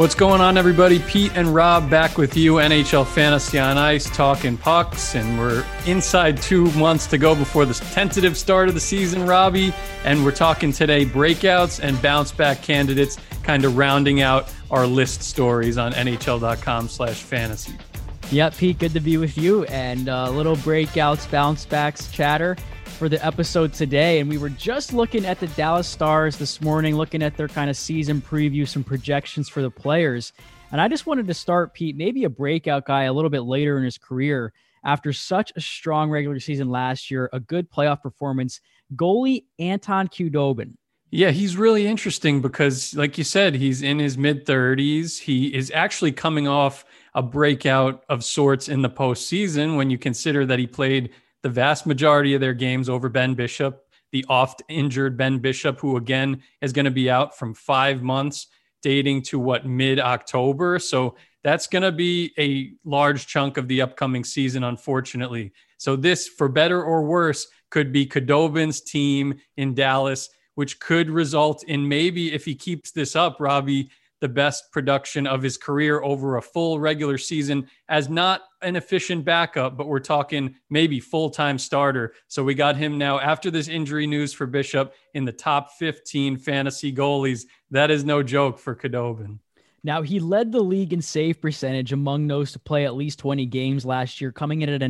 What's going on, everybody? Pete and Rob back with you, NHL Fantasy on Ice, talking pucks, and we're inside 2 months to go before the tentative start of the season, Robbie, and we're talking today breakouts and bounce back candidates, kind of rounding out our list stories on NHL.com/fantasy. Yeah, Pete, good to be with you, and little breakouts, bounce backs chatter for the episode today. And we were just looking at the Dallas Stars this morning, looking at their kind of season preview, some projections for the players. And I just wanted to start, Pete, maybe a breakout guy a little bit later in his career after such a strong regular season last year, a good playoff performance, goalie Anton Khudobin. Yeah, he's really interesting because, like you said, he's in his mid-30s. He is actually coming off a breakout of sorts in the postseason when you consider that he played the vast majority of their games over Ben Bishop, the oft-injured Ben Bishop, who, again, is going to be out from 5 months, dating to, mid-October. So that's going to be a large chunk of the upcoming season, unfortunately. So this, for better or worse, could be Khudobin's team in Dallas, which could result in maybe, if he keeps this up, Robbie, the best production of his career over a full regular season as not an efficient backup, but we're talking maybe full-time starter. So we got him now after this injury news for Bishop in the top 15 fantasy goalies. That is no joke for Khudobin. Now, he led the league in save percentage among those to play at least 20 games last year, coming in at a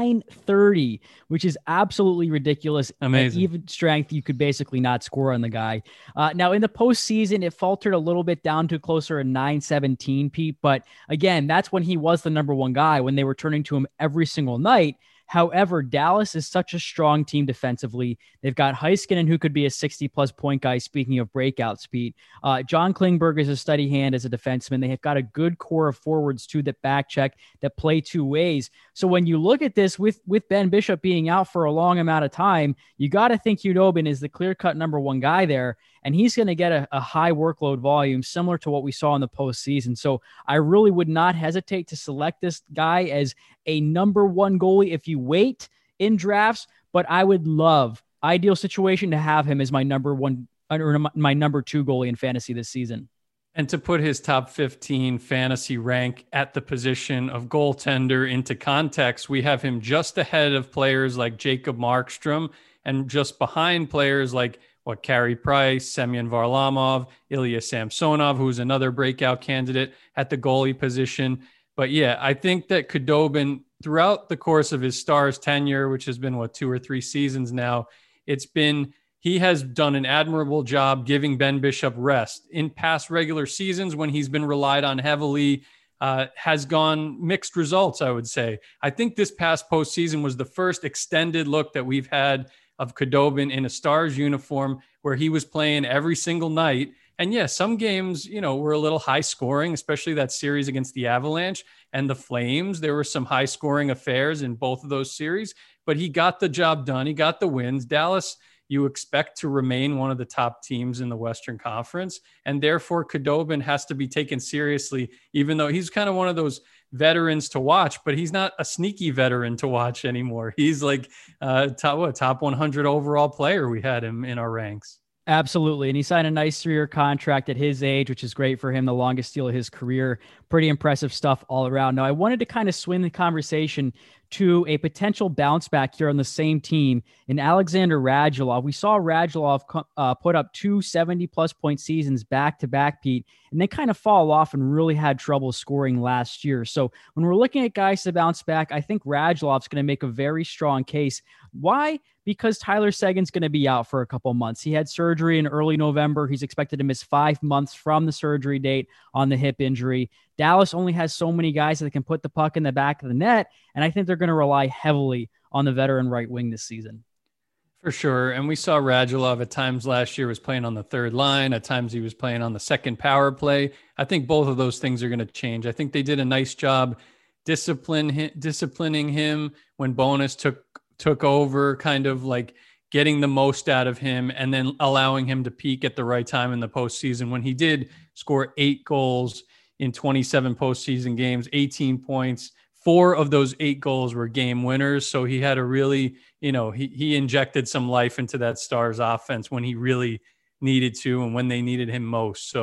.930, which is absolutely ridiculous. Amazing. At even strength, you could basically not score on the guy. Now, in the postseason, it faltered a little bit down to closer to .917, Pete. But again, that's when he was the number one guy, when they were turning to him every single night. However, Dallas is such a strong team defensively. They've got Heiskanen, who could be a 60-plus point guy, speaking of breakout speed. John Klingberg is a steady hand as a defenseman. They have got a good core of forwards, too, that back check, that play two ways. So when you look at this, with Ben Bishop being out for a long amount of time, you got to think Khudobin is the clear-cut number one guy there, and he's going to get a high workload volume similar to what we saw in the postseason. So I really would not hesitate to select this guy as a number one goalie if you wait in drafts, but I would love, ideal situation, to have him as my number one or my number two goalie in fantasy this season. And to put his top 15 fantasy rank at the position of goaltender into context, we have him just ahead of players like Jacob Markstrom and just behind players like Carey Price, Semyon Varlamov, Ilya Samsonov, who's another breakout candidate at the goalie position. But yeah, I think that Khudobin, throughout the course of his Stars tenure, which has been 2 or 3 seasons now, he has done an admirable job giving Ben Bishop rest. In past regular seasons, when he's been relied on heavily, has gone mixed results, I would say. I think this past postseason was the first extended look that we've had of Khudobin in a Stars uniform where he was playing every single night. And yeah, some games, were a little high scoring, especially that series against the Avalanche and the Flames. There were some high scoring affairs in both of those series, but he got the job done. He got the wins. Dallas, you expect to remain one of the top teams in the Western Conference. And therefore Khudobin has to be taken seriously, even though he's kind of one of those veterans to watch, but he's not a sneaky veteran to watch anymore. He's like top 100 overall player. We had him in our ranks. Absolutely. And he signed a nice 3-year contract at his age, which is great for him. The longest deal of his career. Pretty impressive stuff all around. Now, I wanted to kind of swing the conversation to a potential bounce back here on the same team in Alexander Radulov. We saw Radulov put up 2 70-plus point seasons back-to-back, Pete, and they kind of fall off and really had trouble scoring last year. So when we're looking at guys to bounce back, I think Radulov's going to make a very strong case. Why? Because Tyler Seguin's going to be out for a couple months. He had surgery in early November. He's expected to miss 5 months from the surgery date on the hip injury. Dallas only has so many guys that can put the puck in the back of the net, and I think they're going to rely heavily on the veteran right wing this season. For sure. And we saw Radulov at times last year was playing on the third line. At times he was playing on the second power play. I think both of those things are going to change. I think they did a nice job disciplining him when Bowness took over, kind of like getting the most out of him and then allowing him to peak at the right time in the postseason when he did score 8 goals in 27 postseason games, 18 points. 4 of those 8 goals were game winners. So he had a really, he injected some life into that Stars offense when he really needed to and when they needed him most. So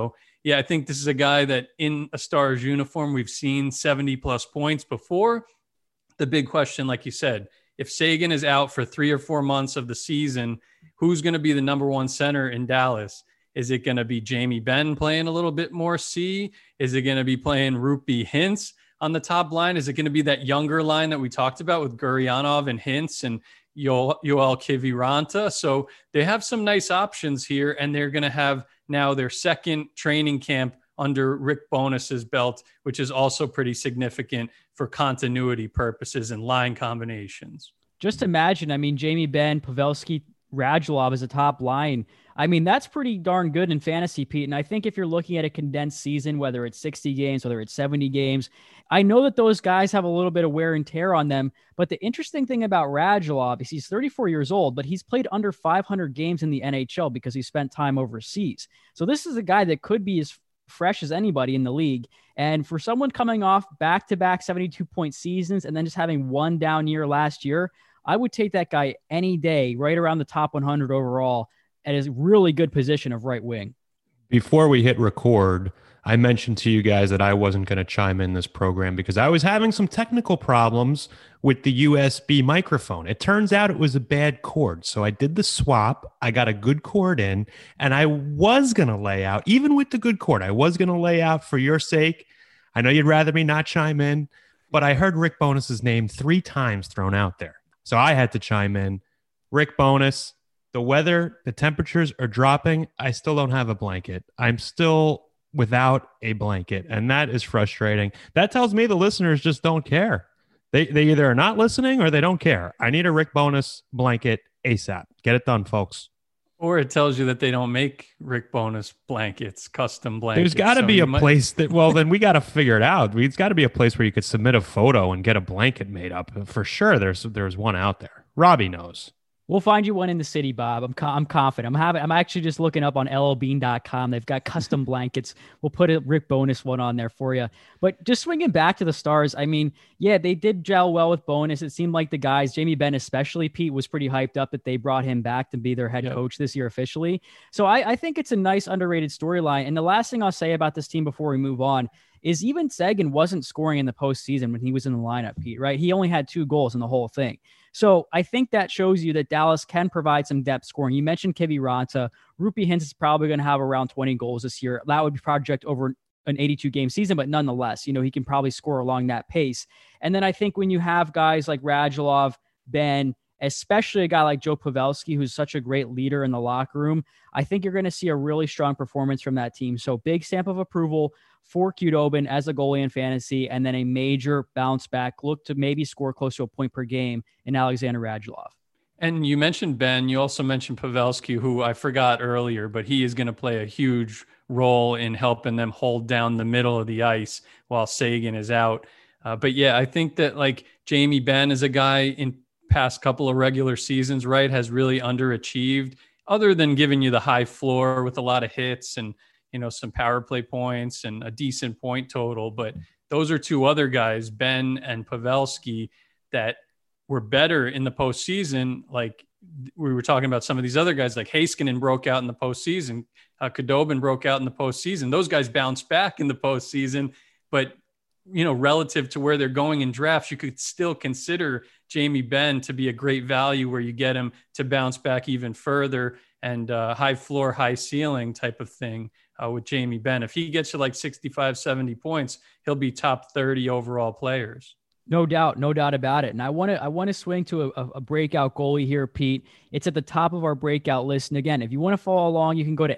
yeah, I think this is a guy that in a Stars uniform, we've seen 70 plus points before. The big question, like you said, if Seguin is out for 3 or 4 months of the season, who's going to be the number one center in Dallas? Is it going to be Jamie Benn playing a little bit more C? Is it going to be playing Roope Hintz on the top line? Is it going to be that younger line that we talked about with Gurianov and Hintz and Yoel Kiviranta? So they have some nice options here, and they're going to have now their second training camp under Rick Bowness's belt, which is also pretty significant for continuity purposes and line combinations. Just imagine, I mean, Jamie Benn, Pavelski, Radulov as a top line. I mean, that's pretty darn good in fantasy, Pete. And I think if you're looking at a condensed season, whether it's 60 games, whether it's 70 games, I know that those guys have a little bit of wear and tear on them. But the interesting thing about Radulov is he's 34 years old, but he's played under 500 games in the NHL because he spent time overseas. So this is a guy that could be as fresh as anybody in the league. And for someone coming off back-to-back 72-point seasons and then just having one down year last year, I would take that guy any day, right around the top 100 overall at his really good position of right wing. Before we hit record, I mentioned to you guys that I wasn't going to chime in this program because I was having some technical problems with the USB microphone. It turns out it was a bad cord. So I did the swap. I got a good cord in, and I was going to lay out, even with the good cord, I was going to lay out for your sake. I know you'd rather me not chime in, but I heard Rick Bowness's name 3 times thrown out there. So I had to chime in. Rick Bowness, the weather, the temperatures are dropping. I still don't have a blanket. I'm still without a blanket, and that is frustrating. That tells me the listeners just don't care. They either are not listening or they don't care. I need a Rick Bowness blanket ASAP. Get it done, folks. Or it tells you that they don't make Rick Bowness blankets, custom blankets. There's got to be a place that, well, then we got to figure it out. It's got to be a place where you could submit a photo and get a blanket made up. For sure, there's one out there. Robbie knows. We'll find you one in the city, Bob. I'm confident. I'm actually just looking up on LLbean.com. They've got custom blankets. We'll put a Rick Bowness one on there for you. But just swinging back to the Stars, I mean, yeah, they did gel well with Bowness. It seemed like the guys, Jamie Benn especially, Pete, was pretty hyped up that they brought him back to be their head coach this year officially. So I think it's a nice underrated storyline. And the last thing I'll say about this team before we move on is even Seguin wasn't scoring in the postseason when he was in the lineup, Pete, right? He only had 2 goals in the whole thing. So I think that shows you that Dallas can provide some depth scoring. You mentioned Kiviranta. Roope Hintz is probably going to have around 20 goals this year. That would be project over an 82-game season, but nonetheless, he can probably score along that pace. And then I think when you have guys like Radulov, Benn, especially a guy like Joe Pavelski, who's such a great leader in the locker room, I think you're going to see a really strong performance from that team. So big stamp of approval for Khudobin as a goalie in fantasy, and then a major bounce back. Look to maybe score close to a point per game in Alexander Radulov. And you mentioned Benn. You also mentioned Pavelski, who I forgot earlier, but he is going to play a huge role in helping them hold down the middle of the ice while Seguin is out. But yeah, I think that like Jamie Benn is a guy in past couple of regular seasons, right, has really underachieved other than giving you the high floor with a lot of hits and, some power play points and a decent point total. But those are 2 other guys, Benn and Pavelski, that were better in the postseason. Like we were talking about some of these other guys, like Heiskanen broke out in the postseason. Khudobin broke out in the postseason. Those guys bounced back in the postseason, but relative to where they're going in drafts, you could still consider Jamie Benn to be a great value where you get him to bounce back even further and high floor, high ceiling type of thing with Jamie Benn. If he gets to like 65, 70 points, he'll be top 30 overall players. No doubt about it. And I want to swing to a breakout goalie here, Pete. It's at the top of our breakout list. And again, if you want to follow along, you can go to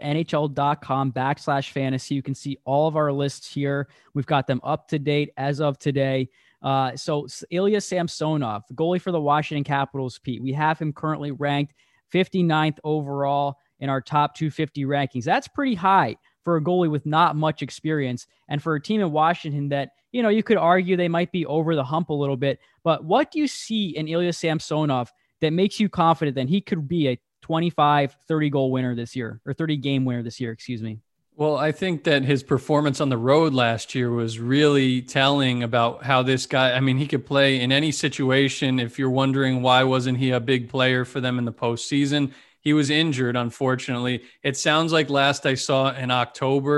nhl.com/fantasy. You can see all of our lists here. We've got them up to date as of today. So Ilya Samsonov, the goalie for the Washington Capitals, Pete, we have him currently ranked 59th overall in our top 250 rankings. That's pretty high for a goalie with not much experience, and for a team in Washington that, you could argue they might be over the hump a little bit. But what do you see in Ilya Samsonov that makes you confident that he could be a 25, 30 goal winner this year, or 30 game winner this year, excuse me? Well, I think that his performance on the road last year was really telling about how this guy, he could play in any situation. If you're wondering why wasn't he a big player for them in the postseason, he was injured, unfortunately. It sounds like last I saw in October,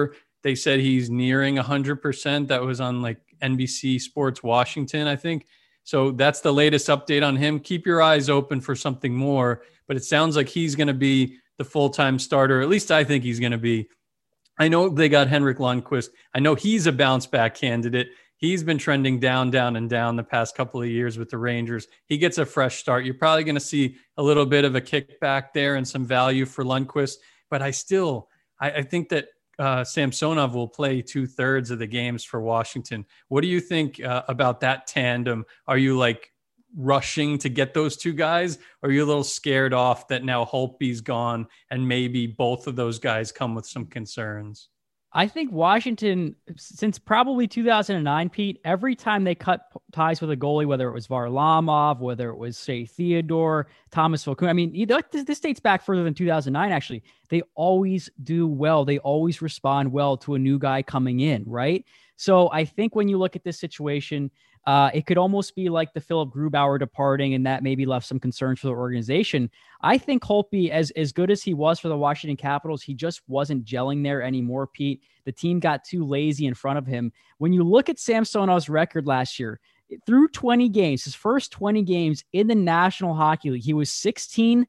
They said he's nearing 100%. That was on like NBC Sports Washington, I think. So that's the latest update on him. Keep your eyes open for something more, but it sounds like he's going to be the full-time starter. At least I think he's going to be. I know they got Henrik Lundqvist. I know he's a bounce back candidate. He's been trending down the past couple of years with the Rangers. He gets a fresh start. You're probably going to see a little bit of a kickback there and some value for Lundqvist. But I think that Samsonov will play 2/3 of the games for Washington. What do you think about that tandem? Are you like rushing to get those two guys? Or are you a little scared off that now Holtby's gone and maybe both of those guys come with some concerns? I think Washington, since probably 2009, Pete, every time they cut ties with a goalie, whether it was Varlamov, whether it was, say, Theodore, Thomas Vokoun, I mean, this dates back further than 2009, actually. They always do well. They always respond well to a new guy coming in, right? So I think when you look at this situation, it could almost be like the Philip Grubauer departing, and that maybe left some concerns for the organization. I think Holtby, as good as he was for the Washington Capitals, he just wasn't gelling there anymore, Pete. The team got too lazy in front of him. When you look at Samsonov's record last year, through 20 games, his first 20 games in the National Hockey League, he was 16-2-1.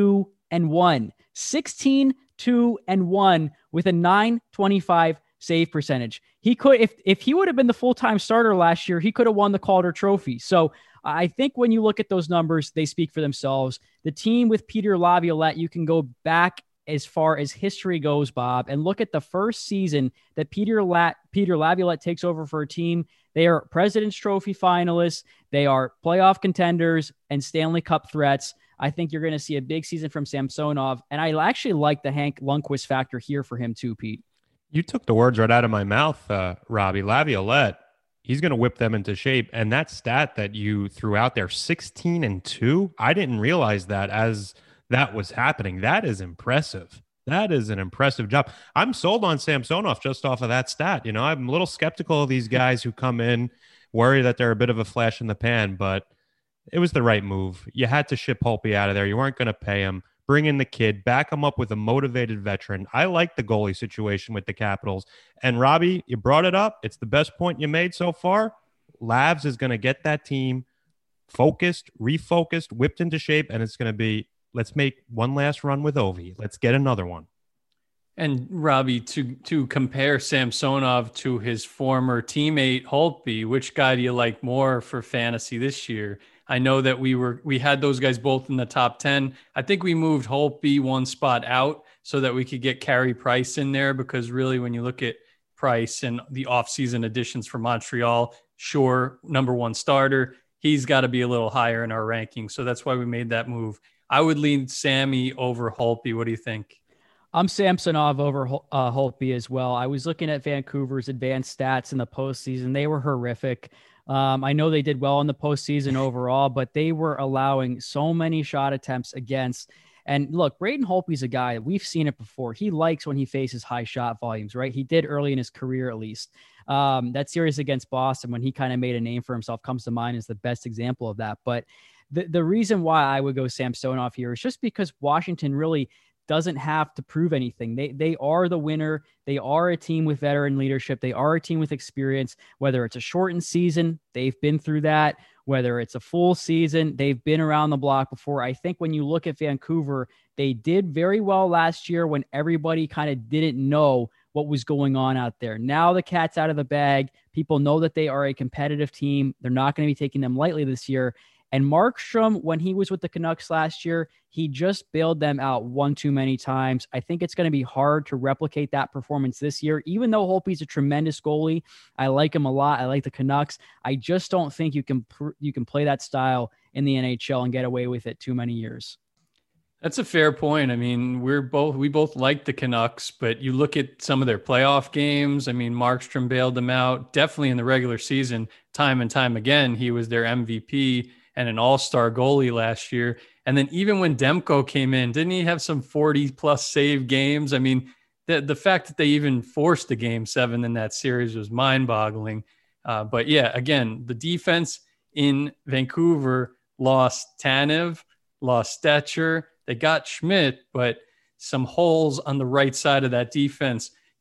16-2-1 with a .925 save percentage. He could, if he would have been the full-time starter last year, he could have won the Calder Trophy. So I think when you look at those numbers, they speak for themselves. The team with Peter Laviolette, you can go back as far as history goes, Bob, and look at the first season that Peter Laviolette takes over for a team. They are President's Trophy finalists. They are playoff contenders and Stanley Cup threats. I think you're going to see a big season from Samsonov, and I actually like the Hank Lundqvist factor here for him too, Pete. You took the words right out of my mouth, Robbie. Laviolette, he's going to whip them into shape. And that stat that you threw out there, 16-2, I didn't realize that as that was happening. That is impressive. That is an impressive job. I'm sold on Samsonov just off of that stat. You know, I'm a little skeptical of these guys who come in, worry that they're a bit of a flash in the pan, but it was the right move. You had to ship Holtby out of there. You weren't going to pay him. Bring in the kid, back him up with a motivated veteran. I like the goalie situation with the Capitals. And Robbie, you brought it up. It's the best point you made so far. Lavs is going to get that team focused, refocused, whipped into shape, and it's going to be, let's make one last run with Ovi. Let's get another one. And Robbie, to compare Samsonov to his former teammate Holtby, which guy do you like more for fantasy this year? I know that we had those guys both in the top 10. I think we moved Holtby one spot out so that we could get Carey Price in there, because really when you look at Price and the offseason additions for Montreal, sure, number one starter, he's got to be a little higher in our ranking. So that's why we made that move. I would lean Sammy over Holtby. What do you think? I'm Samsonov over Holtby as well. I was looking at Vancouver's advanced stats in the postseason. They were horrific. I know they did well in the postseason overall, but they were allowing so many shot attempts against. And look, Braden Holtby's a guy, we've seen it before. He likes when he faces high shot volumes, right? He did early in his career, at least. That series against Boston, when he kind of made a name for himself, comes to mind as the best example of that. But the reason why I would go Samsonov here is just because Washington really doesn't have to prove anything. They are the winner. They are a team with veteran leadership. They are a team with experience. Whether it's a shortened season, they've been through that. Whether it's a full season, they've been around the block before. I think when you look at Vancouver, they did very well last year when everybody kind of didn't know what was going on out there. Now the cat's out of the bag. People know that they are a competitive team. They're not going to be taking them lightly this year. And Markstrom, when he was with the Canucks last year, he just bailed them out one too many times. I think it's going to be hard to replicate that performance this year. Even though Holtby's a tremendous goalie, I like him a lot. I like the Canucks. I just don't think you can play that style in the NHL and get away with it too many years. That's a fair point. I mean, we both like the Canucks, but you look at some of their playoff games. I mean, Markstrom bailed them out. Definitely in the regular season, time and time again, he was their MVP and an all-star goalie last year. And then even when Demko came in, didn't he have some 40-plus save games? I mean, the fact that they even forced a Game 7 in that series was mind-boggling. But yeah, again, the defense in Vancouver lost Tanev, lost Stetcher. They got Schmidt, but some holes on the right side of that defense.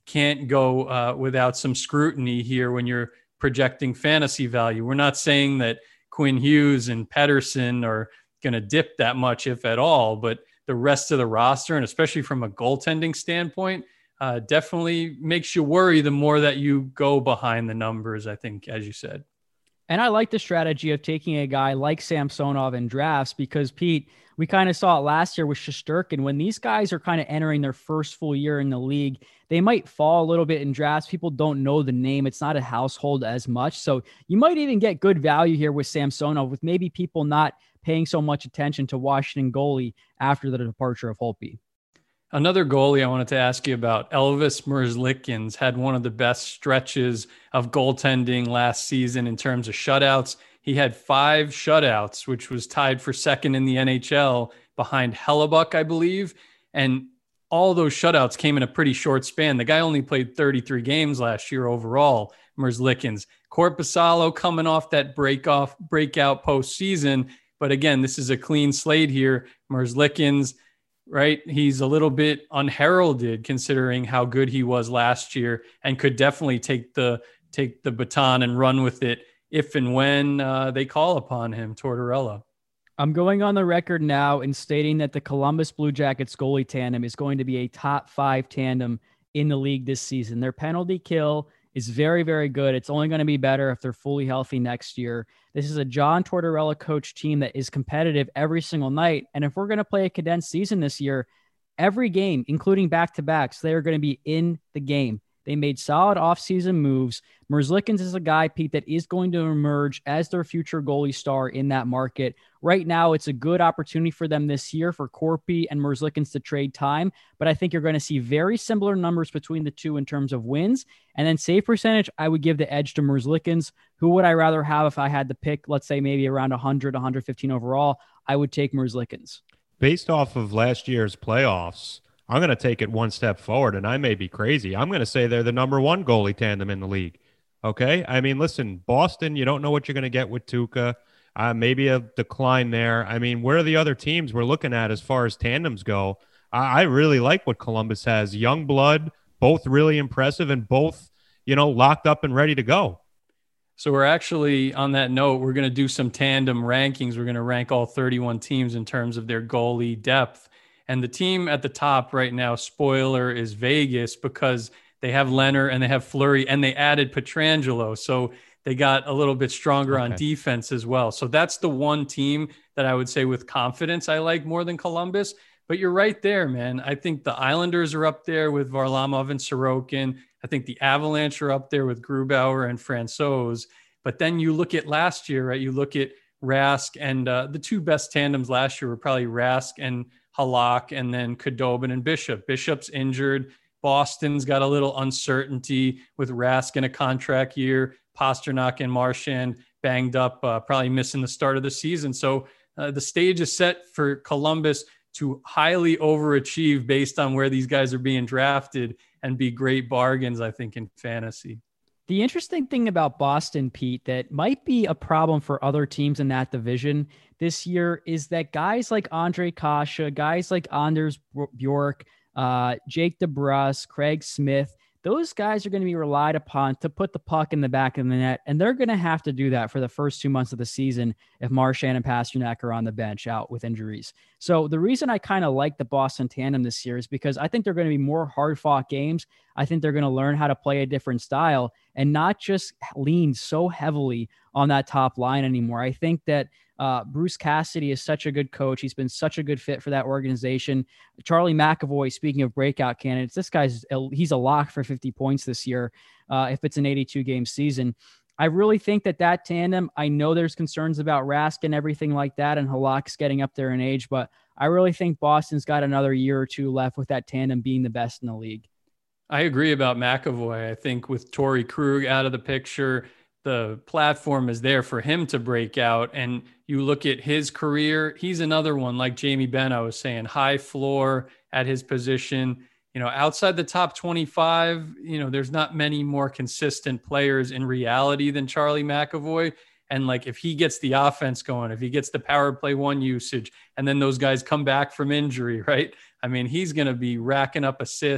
can't go without some scrutiny here when you're projecting fantasy value. We're not saying that Quinn Hughes and Pedersen are going to dip that much, if at all, but the rest of the roster, and especially from a goaltending standpoint, definitely makes you worry the more that you go behind the numbers, I think, as you said. And I like the strategy of taking a guy like Samsonov in drafts because, Pete, we kind of saw it last year with Shesterkin. When these guys are kind of entering their first full year in the league, they might fall a little bit in drafts. People don't know the name. It's not a household as much. So you might even get good value here with Samsonov, with maybe people not paying so much attention to Washington goalie after the departure of Holtby. Another goalie I wanted to ask you about, Elvis Merzlikins, had one of the best stretches of goaltending last season in terms of shutouts. He had 5 shutouts, which was tied for second in the NHL behind Hellebuck, I believe. And all those shutouts came in a pretty short span. The guy only played 33 games last year overall, Merzlikins. Korpisalo coming off that breakout postseason. But again, this is a clean slate here. Merzlikins, right? He's a little bit unheralded considering how good he was last year, and could definitely take the baton and run with it if and when they call upon him, Tortorella. I'm going on the record now in stating that the Columbus Blue Jackets goalie tandem is going to be a top 5 tandem in the league this season. Their penalty kill is very, very good. It's only going to be better if they're fully healthy next year. This is a John Tortorella coach team that is competitive every single night. And if we're going to play a condensed season this year, every game, including back-to-backs, they are going to be in the game. They made solid offseason moves. Merzlikins is a guy, Pete, that is going to emerge as their future goalie star in that market. Right now, it's a good opportunity for them this year for Corpy and Merzlikins to trade time, but I think you're going to see very similar numbers between the two in terms of wins. And then save percentage, I would give the edge to Merzlikins. Who would I rather have if I had to pick, let's say maybe around 100, 115 overall? I would take Merzlikins. Based off of last year's playoffs, I'm going to take it one step forward, and I may be crazy. I'm going to say they're the number 1 goalie tandem in the league. Okay? I mean, listen, Boston, you don't know what you're going to get with Tuukka. Maybe a decline there. I mean, where are the other teams we're looking at as far as tandems go? I really like what Columbus has. Young blood, both really impressive, and both, locked up and ready to go. So we're actually, on that note, we're going to do some tandem rankings. We're going to rank all 31 teams in terms of their goalie depth. And the team at the top right now, spoiler, is Vegas, because they have Leonard and they have Fleury and they added Pietrangelo. So they got a little bit stronger on defense as well. So that's the one team that I would say with confidence I like more than Columbus. But you're right there, man. I think the Islanders are up there with Varlamov and Sorokin. I think the Avalanche are up there with Grubauer and Francouz. But then you look at last year, right? You look at Rask, and the 2 best tandems last year were probably Rask and Halak, and then Khudobin and Bishop. Bishop's injured. Boston's got a little uncertainty with Rask in a contract year. Pasternak and Marchand banged up, probably missing the start of the season. So the stage is set for Columbus to highly overachieve based on where these guys are being drafted and be great bargains, I think, in fantasy. The interesting thing about Boston, Pete, that might be a problem for other teams in that division this year is that guys like Andre Kasha, guys like Anders Bjork, Jake DeBrusk, Craig Smith, those guys are going to be relied upon to put the puck in the back of the net, and they're going to have to do that for the first 2 months of the season if Marchand and Pasternak are on the bench out with injuries. So the reason I kind of like the Boston tandem this year is because I think they're going to be more hard-fought games. I think they're going to learn how to play a different style and not just lean so heavily on that top line anymore. I think that Bruce Cassidy is such a good coach. He's been such a good fit for that organization. Charlie McAvoy, speaking of breakout candidates, this he's a lock for 50 points this year if it's an 82-game season. I really think that tandem, I know there's concerns about Rask and everything like that, and Halak's getting up there in age, but I really think Boston's got another year or 2 left with that tandem being the best in the league. I agree about McAvoy. I think with Torrey Krug out of the picture, the platform is there for him to break out. And you look at his career, he's another one, like Jamie Benn, I was saying, high floor at his position. Outside the top 25, there's not many more consistent players in reality than Charlie McAvoy. And like, if he gets the offense going, if he gets the power play 1 usage, and then those guys come back from injury, right? I mean, he's going to be racking up assists.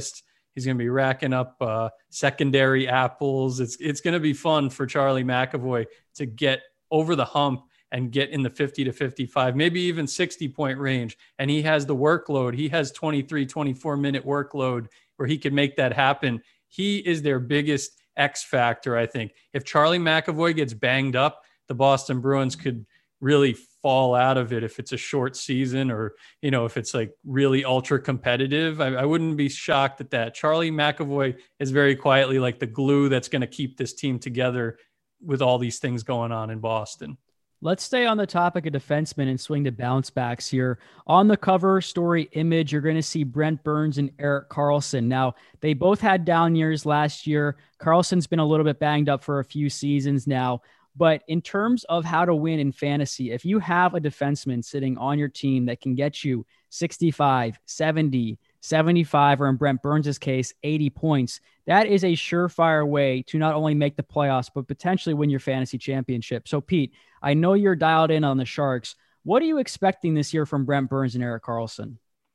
He's going to be racking up secondary apples. It's going to be fun for Charlie McAvoy to get over the hump and get in the 50 to 55, maybe even 60-point range. And he has the workload. He has 23, 24-minute workload where he can make that happen. He is their biggest X factor, I think. If Charlie McAvoy gets banged up, the Boston Bruins could really fall out of it if it's a short season, or, if it's like really ultra competitive. I wouldn't be shocked at that. Charlie McAvoy is very quietly like the glue that's going to keep this team together with all these things going on in Boston. Let's stay on the topic of defensemen and swing to bounce backs here. On the cover story image, you're going to see Brent Burns and Erik Karlsson. Now, they both had down years last year. Karlsson's been a little bit banged up for a few seasons now. But in terms of how to win in fantasy, if you have a defenseman sitting on your team that can get you 65, 70, 75, or in Brent Burns' case, 80 points, that is a surefire way to not only make the playoffs, but potentially win your fantasy championship. So, Pete, I know you're dialed in on the Sharks. What are you expecting this year from Brent Burns and Erik Karlsson?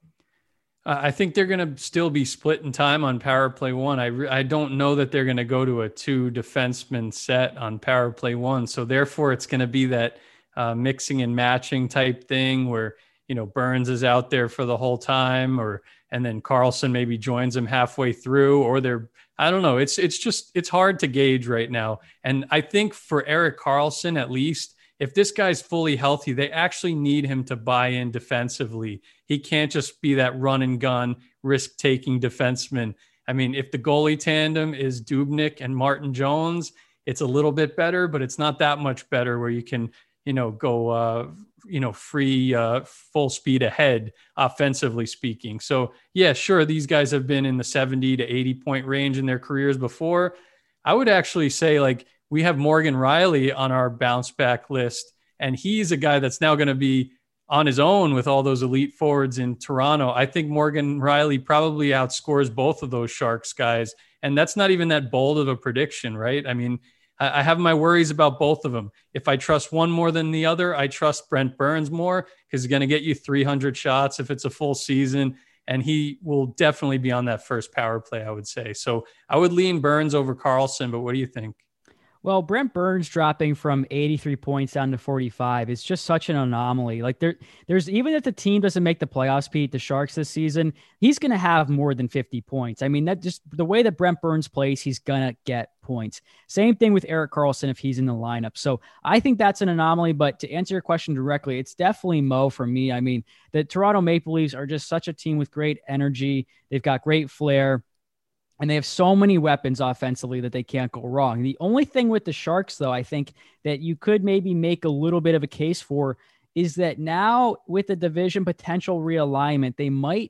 I think they're going to still be split in time on power play one. I don't know that they're going to go to a 2 defenseman set on power play one. So therefore it's going to be that mixing and matching type thing where, Burns is out there for the whole time, and then Karlsson maybe joins him halfway through, or I don't know. It's hard to gauge right now. And I think for Erik Karlsson, at least, if this guy's fully healthy, they actually need him to buy in defensively. He can't just be that run and gun, risk-taking defenseman. I mean, if the goalie tandem is Dubnyk and Martin Jones, it's a little bit better, but it's not that much better where you can, go, free, full speed ahead, offensively speaking. So, yeah, sure, these guys have been in the 70 to 80-point range in their careers before. I would actually say, we have Morgan Riley on our bounce back list, and he's a guy that's now going to be on his own with all those elite forwards in Toronto. I think Morgan Riley probably outscores both of those Sharks guys, and that's not even that bold of a prediction, right? I mean, I have my worries about both of them. If I trust one more than the other, I trust Brent Burns more because he's going to get you 300 shots if it's a full season, and he will definitely be on that first power play, I would say. So I would lean Burns over Karlsson, but what do you think? Well, Brent Burns dropping from 83 points down to 45 is just such an anomaly. There's even if the team doesn't make the playoffs, Pete, the Sharks this season, he's going to have more than 50 points. I mean, that just the way that Brent Burns plays, he's going to get points. Same thing with Erik Karlsson if he's in the lineup. So I think that's an anomaly, but to answer your question directly, it's definitely Mo for me. I mean, the Toronto Maple Leafs are just such a team with great energy. They've got great flair. And they have so many weapons offensively that they can't go wrong. The only thing with the Sharks, though, I think that you could maybe make a little bit of a case for is that now with the division potential realignment, they might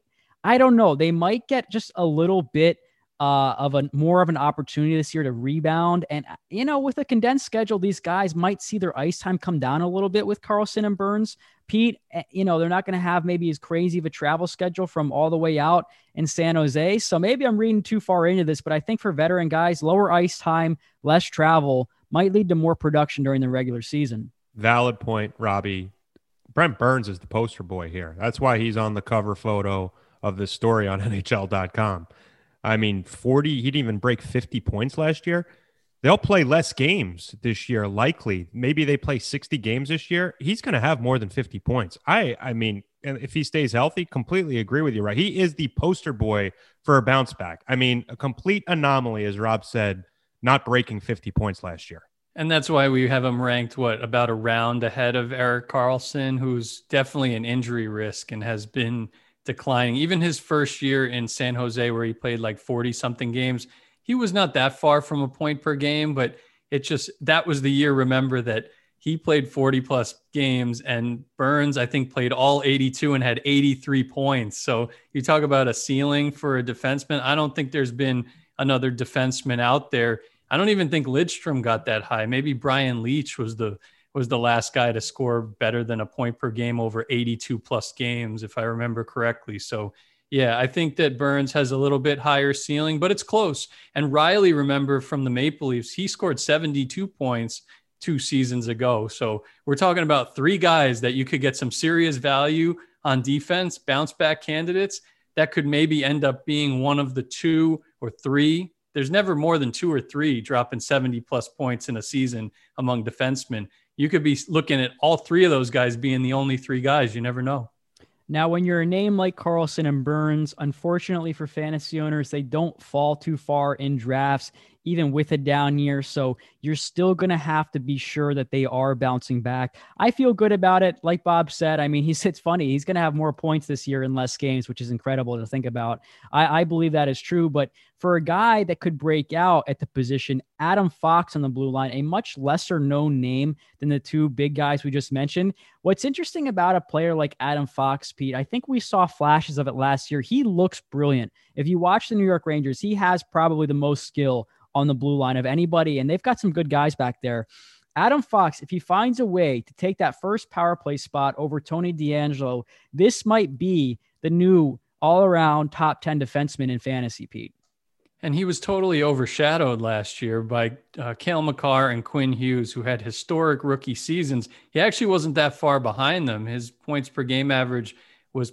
get just a little bit more of an opportunity this year to rebound. And, with a condensed schedule, these guys might see their ice time come down a little bit with Karlsson and Burns. Pete, they're not going to have maybe as crazy of a travel schedule from all the way out in San Jose. So maybe I'm reading too far into this, but I think for veteran guys, lower ice time, less travel might lead to more production during the regular season. Valid point, Robbie. Brent Burns is the poster boy here. That's why he's on the cover photo of this story on NHL.com. I mean, he didn't even break 50 points last year. They'll play less games this year, likely. Maybe they play 60 games this year. He's going to have more than 50 points. I mean, if he stays healthy, completely agree with you, right? He is the poster boy for a bounce back. I mean, a complete anomaly, as Rob said, not breaking 50 points last year. And that's why we have him ranked, about a round ahead of Erik Karlsson, who's definitely an injury risk and has been declining. Even his first year in San Jose, where he played 40-something games, he was not that far from a point per game, but that was the year, remember, that he played 40-plus games, and Burns, I think, played all 82 and had 83 points. So you talk about a ceiling for a defenseman. I don't think there's been another defenseman out there. I don't even think Lidstrom got that high. Maybe Brian Leetch was the last guy to score better than a point per game over 82 plus games, if I remember correctly. So yeah, I think that Burns has a little bit higher ceiling, but it's close. And Riley, remember, from the Maple Leafs, he scored 72 points 2 seasons ago. So we're talking about 3 guys that you could get some serious value on defense, bounce back candidates. that could maybe end up being one of the 2 or 3. There's never more than 2 or 3 dropping 70 plus points in a season among defensemen. You could be looking at all 3 of those guys being the only 3 guys. You never know. Now, when you're a name like Carlson and Burns, unfortunately for fantasy owners, they don't fall too far in drafts, even with a down year. So you're still going to have to be sure that they are bouncing back. I feel good about it. Like Bob said, I mean, it's funny. He's going to have more points this year in less games, which is incredible to think about. I believe that is true. But for a guy that could break out at the position, Adam Fox on the blue line, a much lesser known name than the 2 big guys we just mentioned. What's interesting about a player like Adam Fox, Pete, I think we saw flashes of it last year. He looks brilliant. If you watch the New York Rangers, he has probably the most skill on the blue line of anybody, and they've got some good guys back there. Adam Fox, if he finds a way to take that first power play spot over Tony DeAngelo, this might be the new all-around top 10 defenseman in fantasy, Pete. And he was totally overshadowed last year by Cale Makar and Quinn Hughes, who had historic rookie seasons. He actually wasn't that far behind them. His points per game average was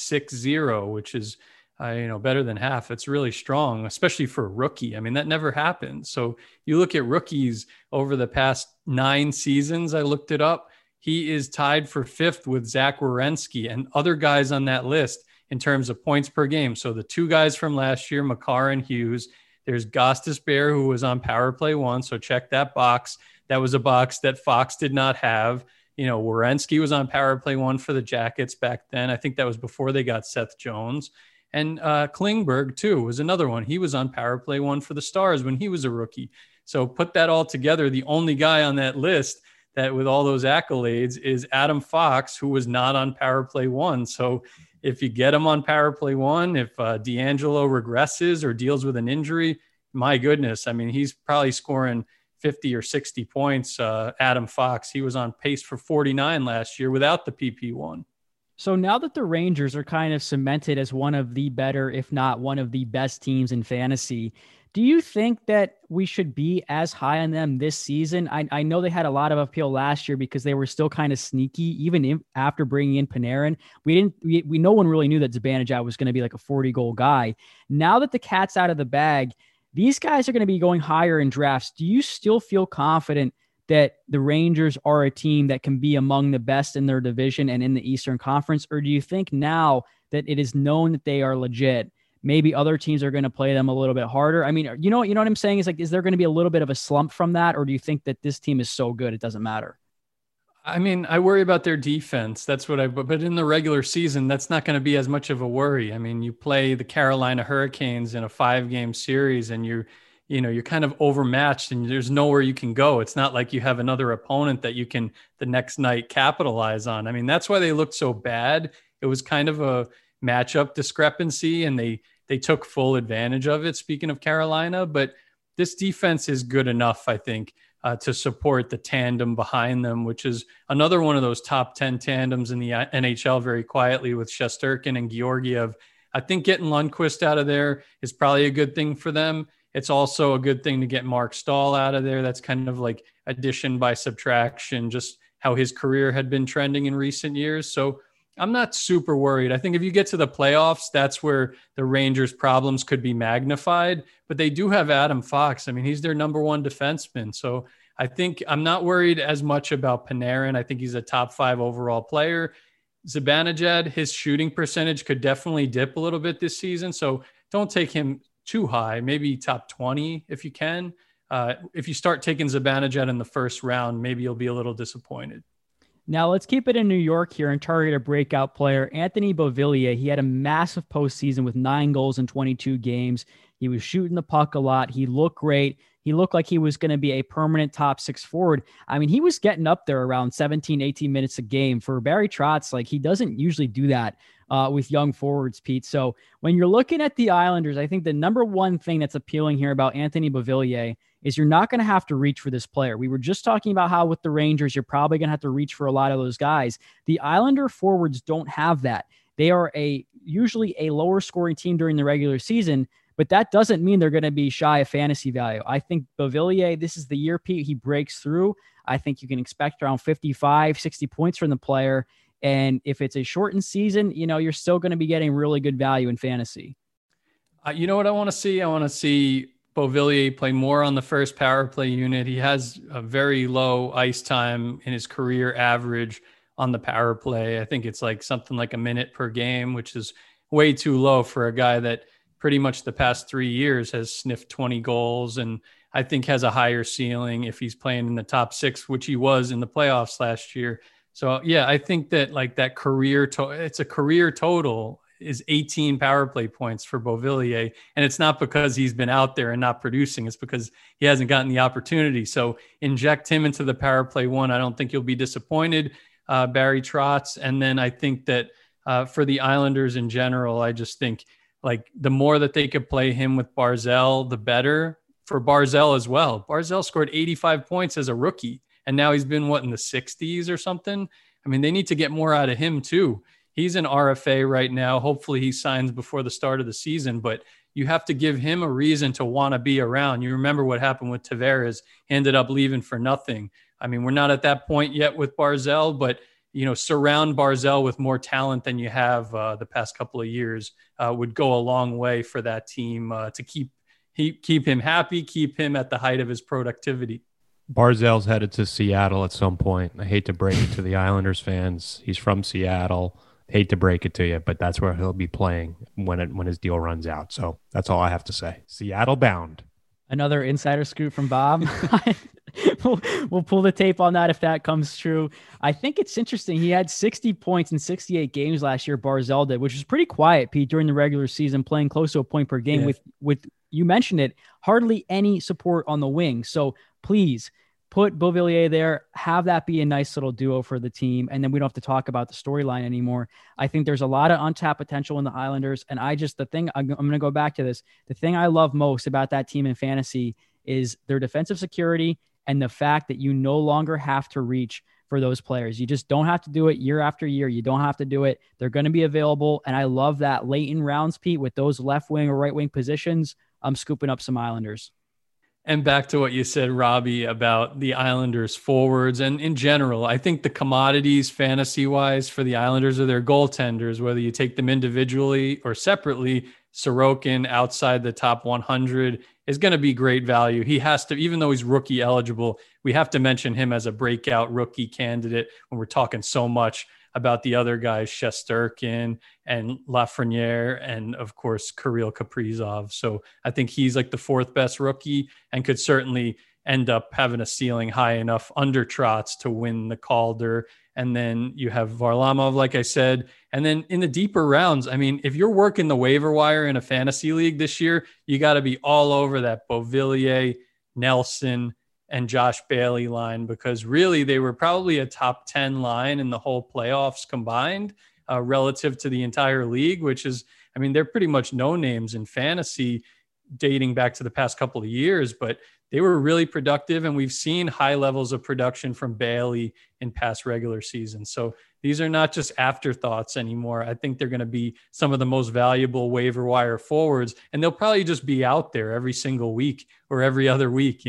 .60, which is better than half. It's really strong, especially for a rookie. I mean, that never happened. So you look at rookies over the past 9 seasons, I looked it up. He is tied for 5th with Zach Werenski and other guys on that list in terms of points per game. So the 2 guys from last year, Makar and Hughes. There's Gostisbehere, who was on power play 1. So check that box. That was a box that Fox did not have. Werenski was on power play 1 for the Jackets back then. I think that was before they got Seth Jones. And Klingberg, too, was another one. He was on power play 1 for the Stars when he was a rookie. So put that all together. The only guy on that list that with all those accolades is Adam Fox, who was not on power play 1. So if you get him on power play 1, if DeAngelo regresses or deals with an injury, my goodness, I mean, he's probably scoring 50 or 60 points. Adam Fox, he was on pace for 49 last year without the PP1. So now that the Rangers are kind of cemented as one of the better, if not one of the best teams in fantasy, do you think that we should be as high on them this season? I know they had a lot of appeal last year because they were still kind of sneaky, even after bringing in Panarin. No one really knew that Zibanejad was going to be like a 40-goal guy. Now that the cat's out of the bag, these guys are going to be going higher in drafts. Do you still feel confident that the Rangers are a team that can be among the best in their division and in the Eastern Conference? Or do you think now that it is known that they are legit, maybe other teams are going to play them a little bit harder? I mean, you know what I'm saying? Is there going to be a little bit of a slump from that? Or do you think that this team is so good, it doesn't matter? I mean, I worry about their defense. But in the regular season, that's not going to be as much of a worry. I mean, you play the Carolina Hurricanes in a 5-game series and you're kind of overmatched and there's nowhere you can go. It's not like you have another opponent that you can the next night capitalize on. I mean, that's why they looked so bad. It was kind of a matchup discrepancy and they took full advantage of it. Speaking of Carolina, but this defense is good enough, I think, to support the tandem behind them, which is another one of those top 10 tandems in the NHL very quietly with Shesterkin and Georgiev. I think getting Lundqvist out of there is probably a good thing for them. It's also a good thing to get Mark Stahl out of there. That's kind of like addition by subtraction, just how his career had been trending in recent years. So I'm not super worried. I think if you get to the playoffs, that's where the Rangers' problems could be magnified. But they do have Adam Fox. I mean, he's their number 1 defenseman. So I think I'm not worried as much about Panarin. I think he's a top 5 overall player. Zibanejad, his shooting percentage could definitely dip a little bit this season. So don't take him too high, maybe top 20 if you can. If you start taking Zibanejad in the first round, maybe you'll be a little disappointed. Now let's keep it in New York here and target a breakout player, Anthony Beauvillier. He had a massive postseason with 9 goals in 22 games. He was shooting the puck a lot. He looked great. He looked like he was going to be a permanent top 6 forward. I mean, he was getting up there around 17, 18 minutes a game. For Barry Trotz, like he doesn't usually do that with young forwards, Pete. So when you're looking at the Islanders, I think the number one thing that's appealing here about Anthony Beauvillier is you're not going to have to reach for this player. We were just talking about how with the Rangers, you're probably going to have to reach for a lot of those guys. The Islander forwards don't have that. They are usually a lower scoring team during the regular season, but that doesn't mean they're going to be shy of fantasy value. I think Beauvillier, this is the year, Pete, he breaks through. I think you can expect around 55, 60 points from the player. And if it's a shortened season, you're still going to be getting really good value in fantasy. You know what I want to see? I want to see Beauvillier play more on the first power play unit. He has a very low ice time in his career average on the power play. I think it's like something like a minute per game, which is way too low for a guy that pretty much the past 3 years has sniffed 20 goals and I think has a higher ceiling if he's playing in the top 6, which he was in the playoffs last year. So yeah, I think that like that it's a career total is 18 power play points for Beauvillier. And it's not because he's been out there and not producing. It's because he hasn't gotten the opportunity. So inject him into the power play one. I don't think you'll be disappointed, Barry Trotz. And then I think that for the Islanders in general, I just think like the more that they could play him with Barzal, the better for Barzal as well. Barzal scored 85 points as a rookie. And now he's been in the 60s or something. I mean, they need to get more out of him too. He's an RFA right now. Hopefully he signs before the start of the season, but you have to give him a reason to want to be around. You remember what happened with Tavares. He ended up leaving for nothing. I mean, we're not at that point yet with Barzal, but surround Barzal with more talent than you have the past couple of years would go a long way for that team to keep him happy, keep him at the height of his productivity. Barzal's headed to Seattle at some point. I hate to break it to the Islanders fans. He's from Seattle. Hate to break it to you, but that's where he'll be playing when his deal runs out. So that's all I have to say. Seattle bound. Another insider scoop from Bob. We'll pull the tape on that if that comes true. I think it's interesting. He had 60 points in 68 games last year, Barzal did, which was pretty quiet, Pete, during the regular season, playing close to a point per game with you mentioned it, hardly any support on the wing. So please put Beauvillier there, have that be a nice little duo for the team, and then we don't have to talk about the storyline anymore. I think there's a lot of untapped potential in the Islanders, and I'm going to go back to this. The thing I love most about that team in fantasy is their defensive security and the fact that you no longer have to reach for those players. You just don't have to do it year after year. You don't have to do it. They're going to be available, and I love that late in rounds, Pete, with those left wing or right wing positions. I'm scooping up some Islanders. And back to what you said, Robbie, about the Islanders forwards and in general, I think the commodities fantasy wise for the Islanders are their goaltenders, whether you take them individually or separately. Sorokin outside the top 100 is going to be great value. He has to, even though he's rookie eligible, we have to mention him as a breakout rookie candidate when we're talking so much about the other guys, Shesterkin and Lafreniere, and of course, Kirill Kaprizov. So I think he's like the fourth best rookie and could certainly end up having a ceiling high enough under Trotz to win the Calder. And then you have Varlamov, like I said. And then in the deeper rounds, I mean, if you're working the waiver wire in a fantasy league this year, you got to be all over that Beauvillier, Nelson, and Josh Bailey line, because really they were probably a top 10 line in the whole playoffs combined relative to the entire league, which is, I mean, they're pretty much no names in fantasy dating back to the past couple of years, but they were really productive. And we've seen high levels of production from Bailey in past regular seasons. So these are not just afterthoughts anymore. I think they're going to be some of the most valuable waiver wire forwards, and they'll probably just be out there every single week or every other week,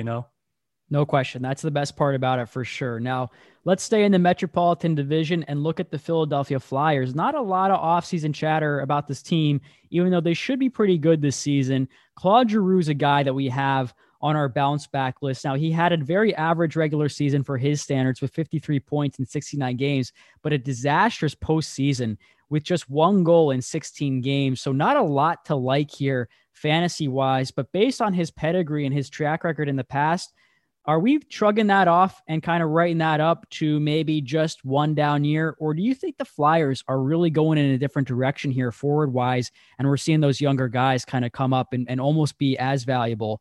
No question. That's the best part about it for sure. Now, let's stay in the Metropolitan Division and look at the Philadelphia Flyers. Not a lot of offseason chatter about this team, even though they should be pretty good this season. Claude Giroux is a guy that we have on our bounce back list. Now, he had a very average regular season for his standards with 53 points in 69 games, but a disastrous postseason with just 1 goal in 16 games. So not a lot to like here fantasy-wise, but based on his pedigree and his track record in the past, are we shrugging that off and kind of writing that up to maybe just one down year? Or do you think the Flyers are really going in a different direction here forward-wise, and we're seeing those younger guys kind of come up and almost be as valuable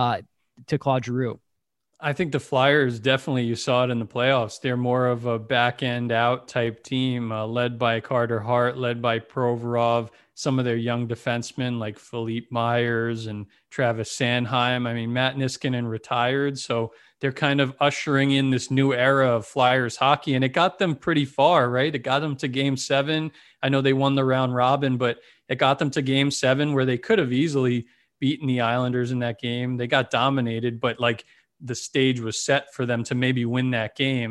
to Claude Giroux? I think the Flyers definitely, you saw it in the playoffs. They're more of a back end out type team, led by Carter Hart, led by Provorov, some of their young defensemen like Philippe Myers and Travis Sanheim. I mean, Matt Niskanen retired, so they're kind of ushering in this new era of Flyers hockey, and it got them pretty far, right? It got them to Game 7. I know they won the round robin, but it got them to Game 7 where they could have easily beaten the Islanders in that game. They got dominated, but like the stage was set for them to maybe win that game.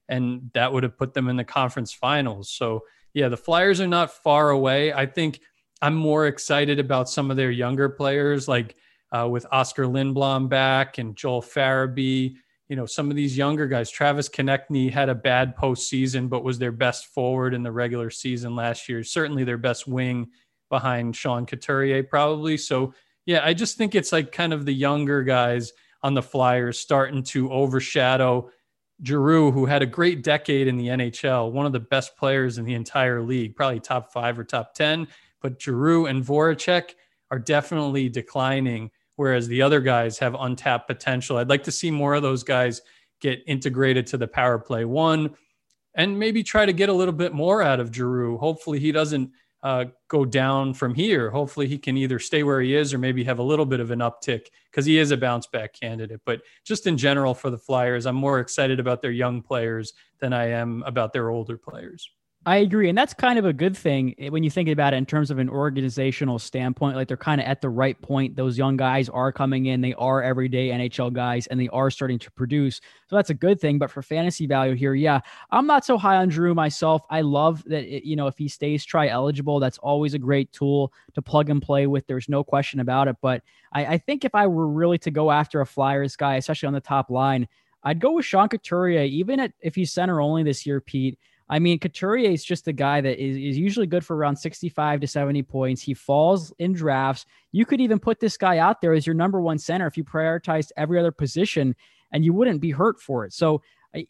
and that would have put them in the conference finals. So yeah, the Flyers are not far away. I think I'm more excited about some of their younger players, like with Oscar Lindblom back and Joel Farabee. Some of these younger guys. Travis Konechny had a bad postseason, but was their best forward in the regular season last year. Certainly their best wing behind Sean Couturier, probably. So yeah, I just think it's like kind of the younger guys on the Flyers starting to overshadow Giroux, who had a great decade in the NHL, one of the best players in the entire league, probably top 5 or top 10. But Giroux and Voracek are definitely declining, whereas the other guys have untapped potential. I'd like to see more of those guys get integrated to the power play one and maybe try to get a little bit more out of Giroux. Hopefully he doesn't go down from here. Hopefully he can either stay where he is or maybe have a little bit of an uptick because he is a bounce back candidate. But just in general for the Flyers, I'm more excited about their young players than I am about their older players. I agree. And that's kind of a good thing when you think about it in terms of an organizational standpoint. Like they're kind of at the right point. Those young guys are coming in. They are everyday NHL guys and they are starting to produce. So that's a good thing. But for fantasy value here, yeah, I'm not so high on Giroux myself. I love that, if he stays try eligible, that's always a great tool to plug and play with. There's no question about it. But I think if I were really to go after a Flyers guy, especially on the top line, I'd go with Sean Couturier, even if he's center only this year, Pete. I mean, Couturier is just a guy that is usually good for around 65 to 70 points. He falls in drafts. You could even put this guy out there as your number one center if you prioritized every other position, and you wouldn't be hurt for it. So,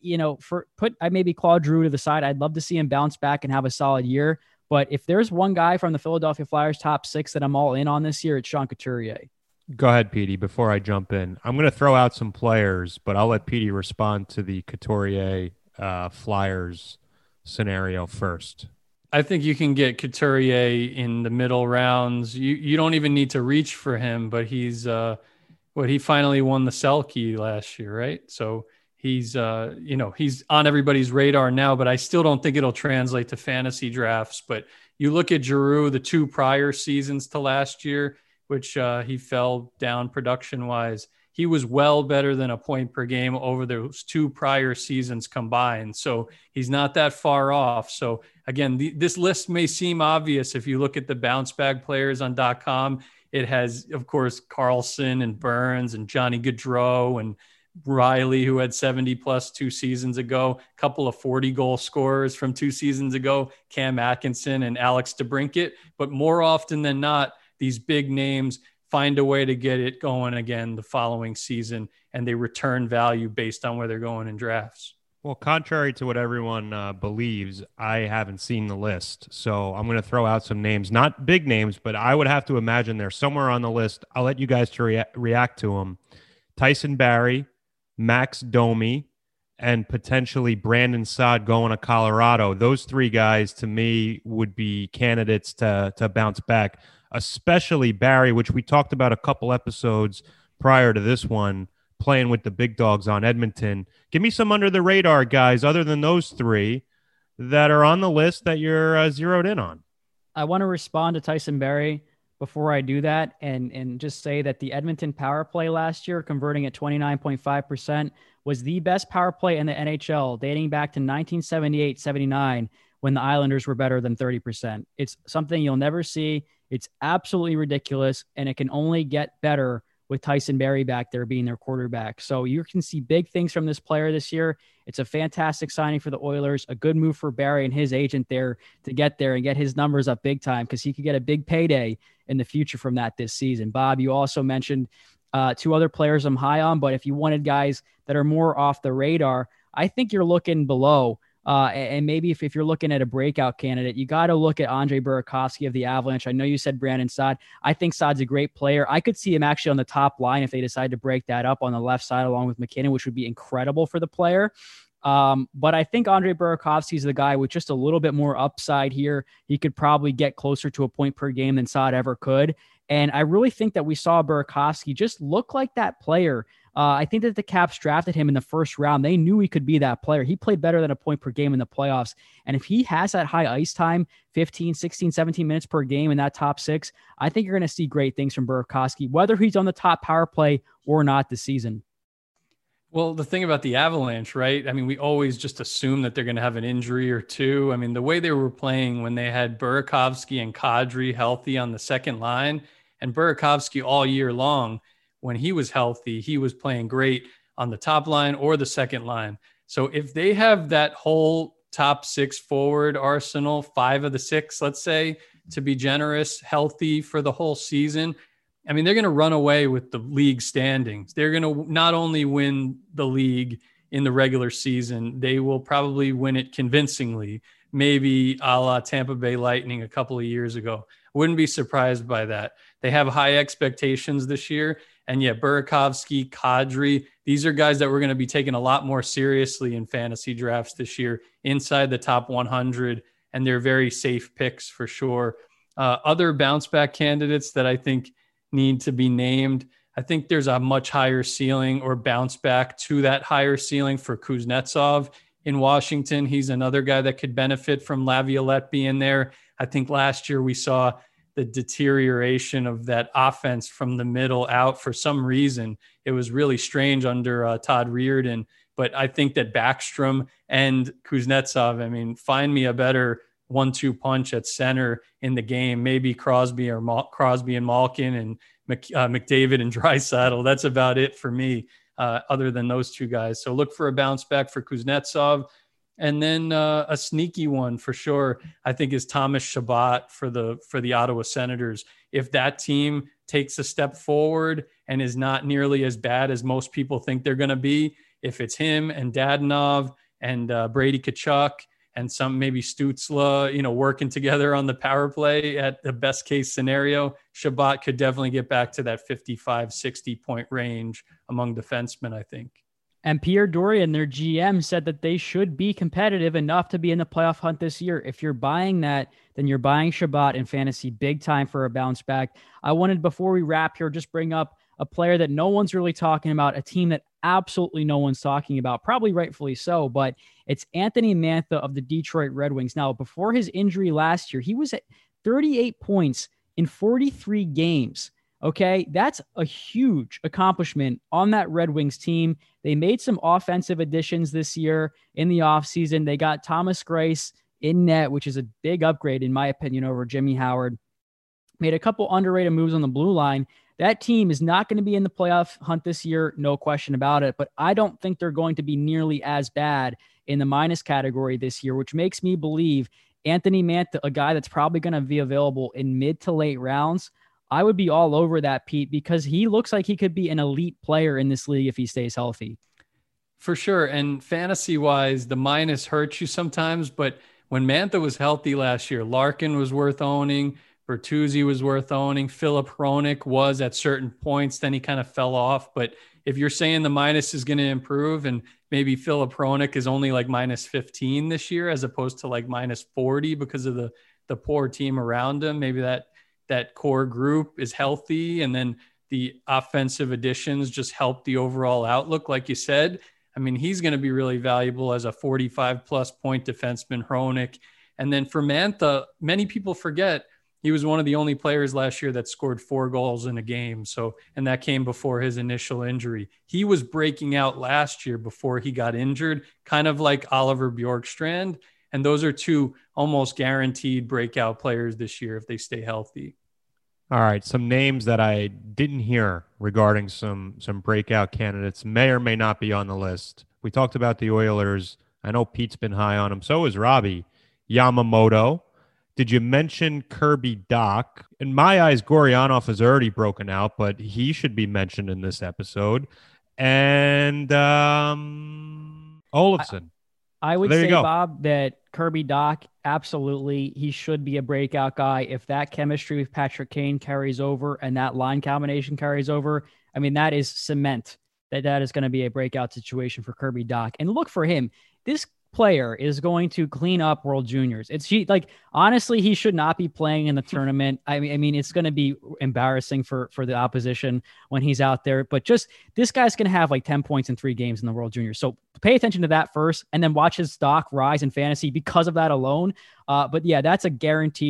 I maybe Claude Giroux to the side. I'd love to see him bounce back and have a solid year. But if there's one guy from the Philadelphia Flyers top 6 that I'm all in on this year, it's Sean Couturier. Go ahead, Petey, before I jump in. I'm going to throw out some players, but I'll let Petey respond to the Couturier Flyers scenario first. I think you can get Couturier in the middle rounds. You don't even need to reach for him, but he's he finally won the Selke last year, right? So he's he's on everybody's radar now, but I still don't think it'll translate to fantasy drafts. But you look at Giroux, the 2 prior seasons to last year, which he fell down production wise. He was well better than a point per game over those 2 prior seasons combined. So he's not that far off. So again, this list may seem obvious if you look at the bounce back players on .com. It has, of course, Carlson and Burns and Johnny Gaudreau and Riley, who had 70 plus 2 seasons ago, a couple of 40 goal scorers from 2 seasons ago, Cam Atkinson and Alex DeBrincat. But more often than not, these big names find a way to get it going again the following season, and they return value based on where they're going in drafts. Well, contrary to what everyone believes, I haven't seen the list. So I'm going to throw out some names, not big names, but I would have to imagine they're somewhere on the list. I'll let you guys to react to them. Tyson Barrie, Max Domi, and potentially Brandon Saad going to Colorado. Those 3 guys, to me, would be candidates to bounce back, especially Barrie, which we talked about a couple episodes prior to this one, playing with the big dogs on Edmonton. Give me some under the radar guys other than those 3 that are on the list that you're zeroed in on. I want to respond to Tyson Barrie before I do that and just say that the Edmonton power play last year, converting at 29.5%, was the best power play in the NHL dating back to 1978-79 when the Islanders were better than 30%. It's something you'll never see. It's absolutely ridiculous, and it can only get better with Tyson Barrie back there being their quarterback. So you can see big things from this player this year. It's a fantastic signing for the Oilers, a good move for Barrie and his agent there to get there and get his numbers up big time because he could get a big payday in the future from that this season. Bob, you also mentioned 2 other players I'm high on, but if you wanted guys that are more off the radar, I think you're looking below. And maybe if you're looking at a breakout candidate, you got to look at Andre Burakovsky of the Avalanche. I know you said Brandon Saad. I think Saad's a great player. I could see him actually on the top line if they decide to break that up on the left side along with McKinnon, which would be incredible for the player. But I think Andre Burakovsky is the guy with just a little bit more upside here. He could probably get closer to a point per game than Saad ever could. And I really think that we saw Burakovsky just look like that player. I think that the Caps drafted him in the first round. They knew he could be that player. He played better than a point per game in the playoffs. And if he has that high ice time, 15, 16, 17 minutes per game in that top 6, I think you're going to see great things from Burakovsky, whether he's on the top power play or not this season. Well, the thing about the Avalanche, right? I mean, we always just assume that they're going to have an injury or two. I mean, the way they were playing when they had Burakovsky and Kadri healthy on the second line, and Burakovsky all year long, when he was healthy, he was playing great on the top line or the second line. So if they have that whole top six forward arsenal, 5 of the 6, let's say, to be generous, healthy for the whole season, I mean, they're going to run away with the league standings. They're going to not only win the league in the regular season, they will probably win it convincingly, maybe a la Tampa Bay Lightning a couple of years ago. Wouldn't be surprised by that. They have high expectations this year. And yet, Burakovsky, Kadri, these are guys that we're going to be taking a lot more seriously in fantasy drafts this year, inside the top 100. And they're very safe picks for sure. Other bounce back candidates that I think need to be named. I think there's a much higher ceiling or bounce back to that higher ceiling for Kuznetsov in Washington. He's another guy that could benefit from Laviolette being there. I think last year we saw the deterioration of that offense from the middle out for some reason. It was really strange under Todd Reirden, but I think that Backstrom and Kuznetsov, I mean, find me a better 1-2 punch at center in the game. Maybe Crosby and Malkin and McDavid and Draisaitl. That's about it for me, other than those two guys. So look for a bounce back for Kuznetsov. And then a sneaky one for sure, I think, is Thomas Chabot for the Ottawa Senators. If that team takes a step forward and is not nearly as bad as most people think they're going to be, if it's him and Dadonov and Brady Tkachuk and some maybe Stützle, working together on the power play at the best case scenario, Chabot could definitely get back to that 55, 60 point range among defensemen, I think. And Pierre Dorian, their GM, said that they should be competitive enough to be in the playoff hunt this year. If you're buying that, then you're buying Chabot in fantasy big time for a bounce back. I wanted, before we wrap here, just bring up a player that no one's really talking about, a team that absolutely no one's talking about, probably rightfully so, but it's Anthony Mantha of the Detroit Red Wings. Now, before his injury last year, he was at 38 points in 43 games. Okay, that's a huge accomplishment on that Red Wings team. They made some offensive additions this year in the offseason. They got Thomas Greiss in net, which is a big upgrade, in my opinion, over Jimmy Howard. Made a couple underrated moves on the blue line. That team is not going to be in the playoff hunt this year, no question about it, but I don't think they're going to be nearly as bad in the minus category this year, which makes me believe Anthony Mantha, a guy that's probably going to be available in mid to late rounds, I would be all over that, Pete, because he looks like he could be an elite player in this league if he stays healthy. For sure. And fantasy-wise, the minus hurts you sometimes, but when Mantha was healthy last year, Larkin was worth owning, Bertuzzi was worth owning, Filip Hronek was at certain points, then he kind of fell off. But if you're saying the minus is going to improve and maybe Filip Hronek is only like minus 15 this year as opposed to like minus 40 because of the poor team around him, maybe that core group is healthy and then the offensive additions just help the overall outlook. Like you said, I mean, he's going to be really valuable as a 45 plus point defenseman, Hronek. And then for Mantha, many people forget he was one of the only players last year that scored 4 goals in a game. So, and that came before his initial injury. He was breaking out last year before he got injured, kind of like Oliver Bjorkstrand. And those are 2 almost guaranteed breakout players this year if they stay healthy. All right, some names that I didn't hear regarding some breakout candidates may or may not be on the list. We talked about the Oilers. I know Pete's been high on him. So is Robbie. Yamamoto. Did you mention Kirby Dach? In my eyes, Goryanov has already broken out, but he should be mentioned in this episode. And Olofsson. I would say, Bob, that Kirby Dach, absolutely, he should be a breakout guy. If that chemistry with Patrick Kane carries over and that line combination carries over, I mean, that is cement that is going to be a breakout situation for Kirby Dach. And look for him. This player is going to clean up World Juniors. Honestly, he should not be playing in the tournament. I mean, it's going to be embarrassing for the opposition when he's out there, but just this guy's going to have like 10 points in 3 games in the World Juniors. So pay attention to that first and then watch his stock rise in fantasy because of that alone. But yeah, that's a guaranteed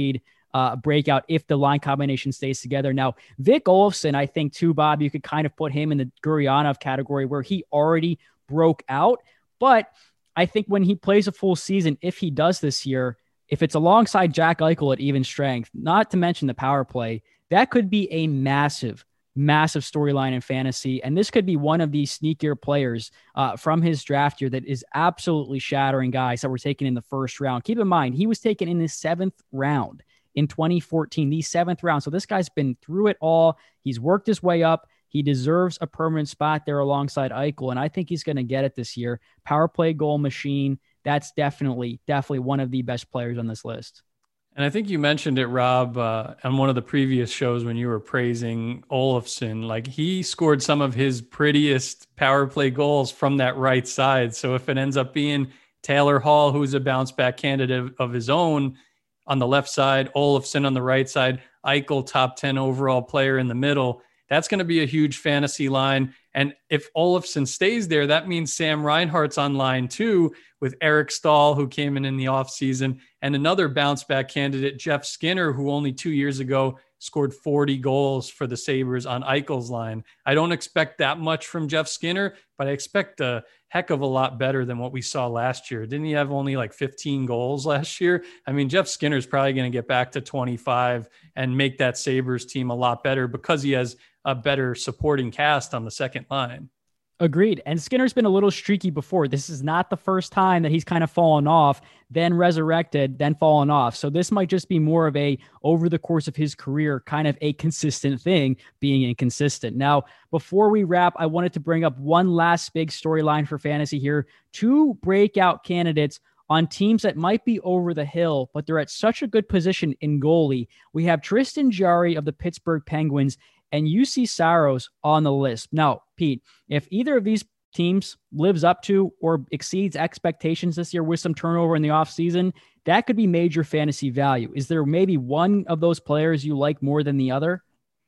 breakout if the line combination stays together. Now, Vic Olofsson, I think too, Bob, you could kind of put him in the Gurianov category where he already broke out. But I think when he plays a full season, if he does this year, if it's alongside Jack Eichel at even strength, not to mention the power play, that could be a massive storyline in fantasy. And this could be one of these sneakier players from his draft year that is absolutely shattering guys that were taken in the first round. Keep in mind, he was taken in the 7th round in 2014, the 7th round. So this guy's been through it all. He's worked his way up. He deserves a permanent spot there alongside Eichel. And I think he's going to get it this year. Power play goal machine. That's definitely one of the best players on this list. And I think you mentioned it, Rob, on one of the previous shows when you were praising Olofsson. Like, he scored some of his prettiest power play goals from that right side. So if it ends up being Taylor Hall, who's a bounce back candidate of his own on the left side, Olofsson on the right side, Eichel, top 10 overall player in the middle, that's going to be a huge fantasy line. And if Olofsson stays there, that means Sam Reinhart's on line too, with Eric Stahl, who came in the offseason, and another bounce back candidate, Jeff Skinner, who only 2 years ago scored 40 goals for the Sabres on Eichel's line. I don't expect that much from Jeff Skinner, but I expect a heck of a lot better than what we saw last year. Didn't he have only like 15 goals last year? I mean, Jeff Skinner's probably going to get back to 25 and make that Sabres team a lot better because he has a better supporting cast on the second line. Agreed. And Skinner's been a little streaky before. This is not the first time that he's kind of fallen off, then resurrected, then fallen off. So this might just be more of a, over the course of his career, kind of a consistent thing, being inconsistent. Now, before we wrap, I wanted to bring up one last big storyline for fantasy here. 2 breakout candidates on teams that might be over the hill, but they're at such a good position in goalie. We have Tristan Jarry of the Pittsburgh Penguins and UC Saros on the list. Now, Pete, if either of these teams lives up to or exceeds expectations this year with some turnover in the offseason, that could be major fantasy value. Is there maybe one of those players you like more than the other?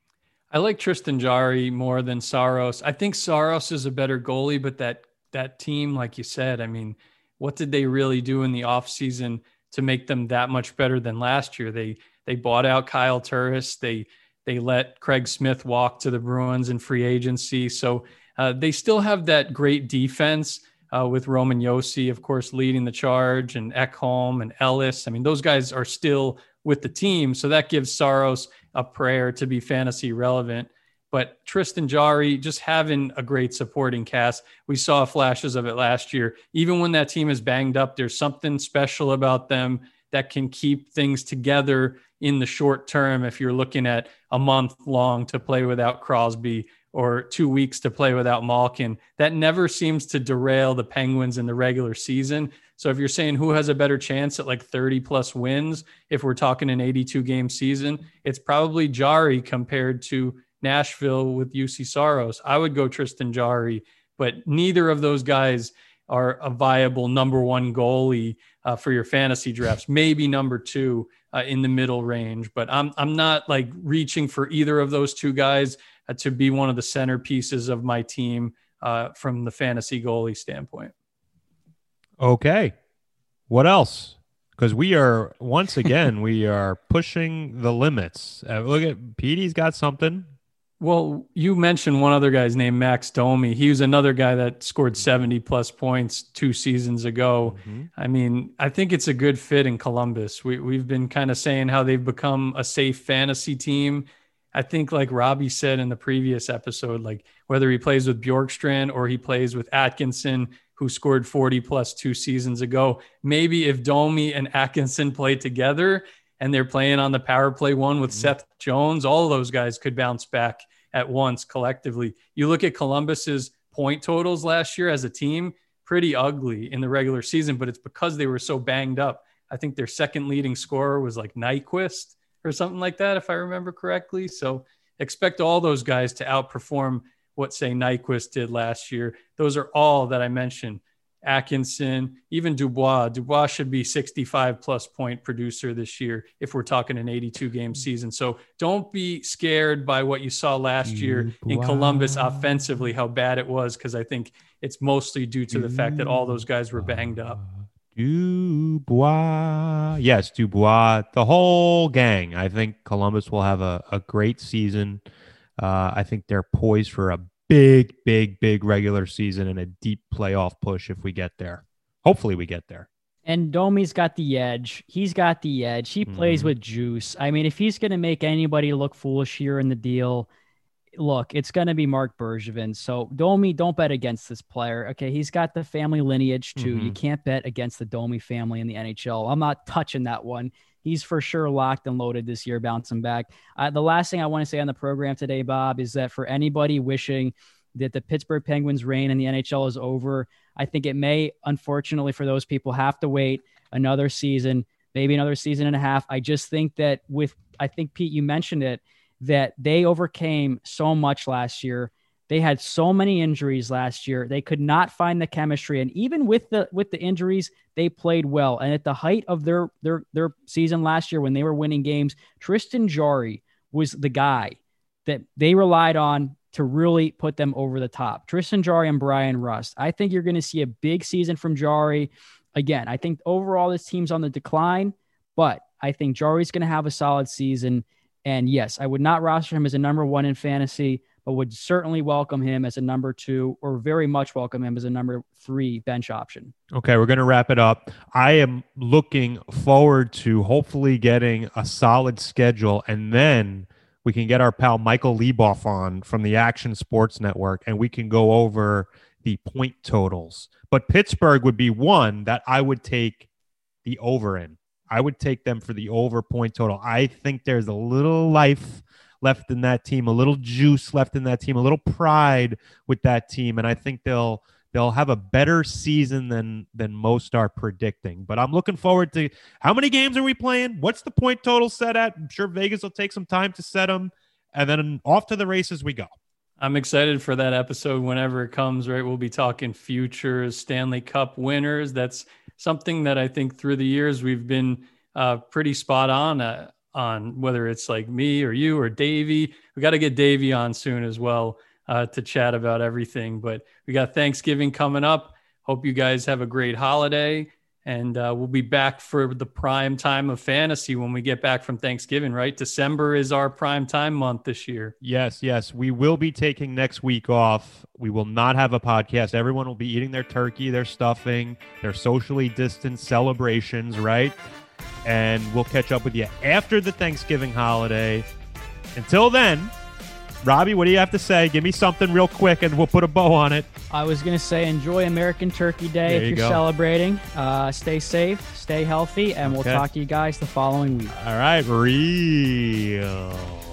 I like Tristan Jarry more than Saros. I think Saros is a better goalie, but that team, like you said, I mean, what did they really do in the offseason to make them that much better than last year? They bought out Kyle Turris. They let Craig Smith walk to the Bruins in free agency. So they still have that great defense with Roman Josi, of course, leading the charge, and Ekholm and Ellis. I mean, those guys are still with the team. So that gives Saros a prayer to be fantasy relevant. But Tristan Jarry, just having a great supporting cast. We saw flashes of it last year. Even when that team is banged up, there's something special about them that can keep things together in the short term. If you're looking at a month long to play without Crosby or 2 weeks to play without Malkin, that never seems to derail the Penguins in the regular season. So if you're saying who has a better chance at like 30 plus wins, if we're talking an 82 game season, it's probably Jarry compared to Nashville with UC Saros. I would go Tristan Jarry, but neither of those guys are a viable number one goalie for your fantasy drafts, maybe number 2 in the middle range. But I'm not like reaching for either of those 2 guys to be one of the centerpieces of my team from the fantasy goalie standpoint. Okay. What else? Because we are, once again, we are pushing the limits. Look at Petey's got something. Well, you mentioned one other guy's name, Max Domi. He was another guy that scored 70 plus points 2 seasons ago. Mm-hmm. I mean, I think it's a good fit in Columbus. We've been kind of saying how they've become a safe fantasy team. I think, like Robbie said in the previous episode, like whether he plays with Bjorkstrand or he plays with Atkinson, who scored 40 plus 2 seasons ago, maybe if Domi and Atkinson play together and they're playing on the power play one with Seth Jones, all of those guys could bounce back at once collectively. You look at Columbus's point totals last year as a team, pretty ugly in the regular season, but it's because they were so banged up. I think their second leading scorer was like Nyquist or something like that, if I remember correctly. So expect all those guys to outperform what, say, Nyquist did last year. Those are all that I mentioned. Atkinson, even Dubois. Dubois should be 65 plus point producer this year if we're talking an 82 game season. So don't be scared by what you saw last year in Columbus offensively, how bad it was, because I think it's mostly due to the fact that all those guys were banged up. Dubois. Yes, Dubois. The whole gang. I think Columbus will have a great season. I think they're poised for a big regular season and a deep playoff push if we get there. Hopefully we get there. And Domi's got the edge. He's got the edge. He plays with juice. I mean, if he's going to make anybody look foolish here in the deal, look, it's going to be Mark Bergevin. So Domi, don't bet against this player. Okay, he's got the family lineage too. You can't bet against the Domi family in the NHL. I'm not touching that one. He's for sure locked and loaded this year, bouncing back. The last thing I want to say on the program today, Bob, is that for anybody wishing that the Pittsburgh Penguins' reign in the NHL is over, I think it may, unfortunately for those people, have to wait another season, maybe another season and a half. I just think that I think, Pete, you mentioned it, that they overcame so much last year. They had so many injuries last year. They could not find the chemistry. And even with the injuries, they played well. And at the height of their season last year, when they were winning games, Tristan Jarry was the guy that they relied on to really put them over the top. Tristan Jarry and Brian Rust. I think you're going to see a big season from Jarry. Again, I think overall this team's on the decline, but I think Jarry's going to have a solid season. And yes, I would not roster him as a number 1 in fantasy, but would certainly welcome him as a number 2, or very much welcome him as a number 3 bench option. Okay, we're going to wrap it up. I am looking forward to hopefully getting a solid schedule, and then we can get our pal Michael Leboff on from the Action Sports Network, and we can go over the point totals. But Pittsburgh would be one that I would take the over in. I would take them for the over point total. I think there's a little life left in that team, a little juice left in that team, a little pride with that team, and I think they'll have a better season than most are predicting. But I'm looking forward to how many games are we playing? What's the point total set at? I'm sure Vegas will take some time to set them, and then off to the races we go. I'm excited for that episode whenever it comes, right? We'll be talking futures, Stanley Cup winners. That's something that I think through the years we've been pretty spot on, whether it's like me or you or Davey. We got to get Davey on soon as well to chat about everything. But we got Thanksgiving coming up. Hope you guys have a great holiday. And we'll be back for the prime time of fantasy when we get back from Thanksgiving, right? December is our prime time month this year. Yes. We will be taking next week off. We will not have a podcast. Everyone will be eating their turkey, their stuffing, their socially distanced celebrations, right? And we'll catch up with you after the Thanksgiving holiday. Until then, Robbie, what do you have to say? Give me something real quick and we'll put a bow on it. I was going to say enjoy American Turkey Day if you're celebrating. Stay safe, stay healthy, and we'll talk to you guys the following week. All right, real.